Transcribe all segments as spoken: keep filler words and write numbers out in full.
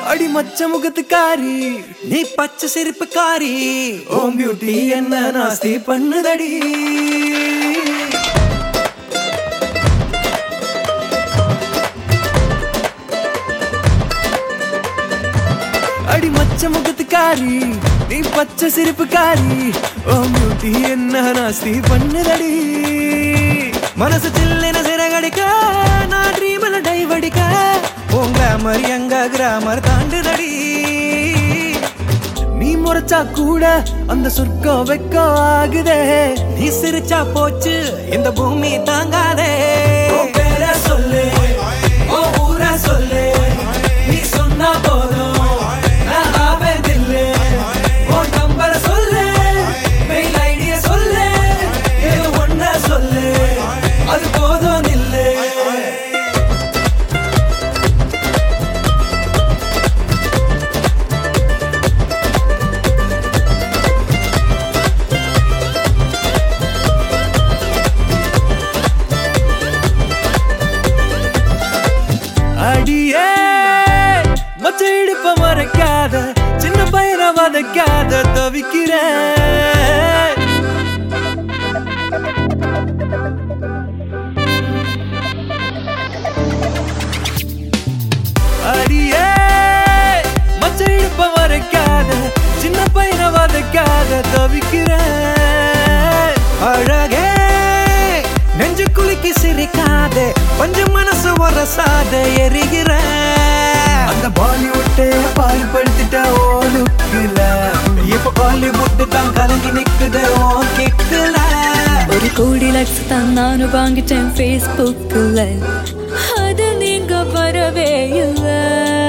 அடி மச்ச முகத்துக்காரி நீ பச்சை சிரிப்புக்காரி ஓம் பியூட்டி என்ன நாஸ்தி பண்ணுதடி அடி மச்ச முகத்துக்காரி நீ பச்சை சிரிப்புக்காரி ஓம் பியூட்டி என்ன நாஸ்தி பண்ணுதடி மனசு சில்லுன்னு சிறகடிக்க நான் ட்ரீம்ல டைவ் அடிக்க உன் கிராமர் எங்க கிராமர் தாண்டுதடி நீ முறைச்சா கூட அந்த சொர்க்கம் வெக்க ஆகுதே நீ சிரிச்சா போச்சு இந்த பூமி தாங்காதே பேர சொல்லு ஓ ஊர சொல்லு நீ சொன்னா போதும் நான் ஆவேதில்லை ஓ நம்பர் சொல்லு மெயில் ஐடிய சொல்லு ஏதோ ஒன்ன சொல்லு அது போதும் இல்லை அடியே மச்ச இடுப்ப மறைக்காத சின்ன பையனை வதைக்காத தவிக்கிறேன் அடியே மச்ச இடுப்ப மறைக்காத சின்ன பையனை வதைக்காத தவிக்கிறேன் அழகே நெஞ்சு குலுக்கி சிரிக்காதே கொஞ்சம் மனசு வரசாத எரிகிற அந்த பாலிவுட்டை பால்படுத்திட்ட ஓலுக்குல இப்ப பாலிவுட் தான் கலங்கி நிக்குது ஓ கிக்குல ஒரு கோடி லைக்ஸ் தான் நானும் வாங்கிட்டேன் ஃபேஸ்புக்ல அது நீங்க வரவே இல்லை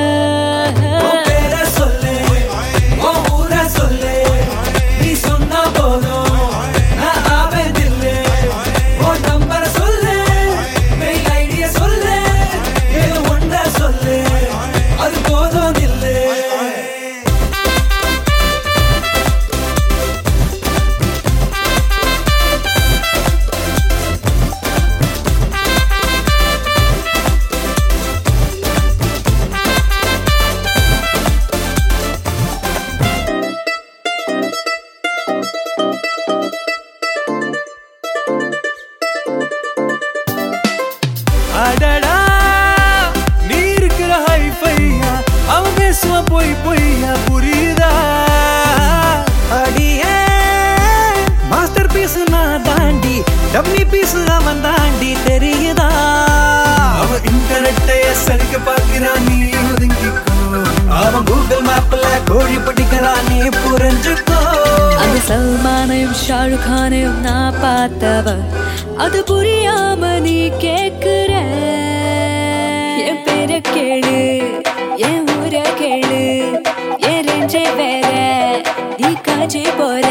சொல்லு ஓ ஊர சொல்லு நீ சொன்னா போதும் நான் ஆவேதில்லை ஓ நம்பர் சொல்லு மெயில் ஐடிய சொல்லு ஏதோ ஒன்ன சொல்லு அது போதும் இல்லை அடடா நீ இருக்கிற ஹைஃபையா அவன் பேசுவான் போய் பொய்யா புரியுதா அடியே மாஸ்டர் பீஸ் நான் தாண்டி டம்மி பீஸ் அவன் தாண்டி தெரியுதா அவன் இன்டர்நெட்டைய சரிக்க பார்க்கிறான் நீ ஒதுங்கிக்கோ அவன் கூகுள் மேப்ல கோழி பிடிக்கிறான் நீ புரிஞ்சுக்கோ அந்த சல்மானையும் ஷாருக் கானையும் நான் பார்த்தவ அது புரியாம நீ கேக்குற என் பேர கேளு என் ஊர கேளு என் ரெஞ்சே வேற நீ காஞ்சி போற